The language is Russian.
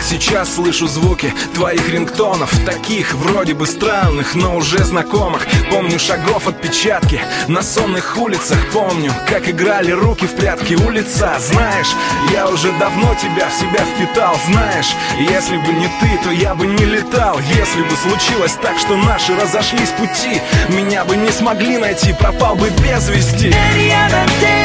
сейчас слышу звуки твоих рингтонов, таких вроде бы странных, но уже знакомых. Помню шагов отпечатки на сонных улицах. Помню, как играли руки в прятки у лица. Знаешь, я уже давно тебя в себя впитал. Знаешь, если бы не ты, то я бы не летал. Если бы случилось так, что наши разошлись пути, меня бы не смогли найти, пропал бы без вести.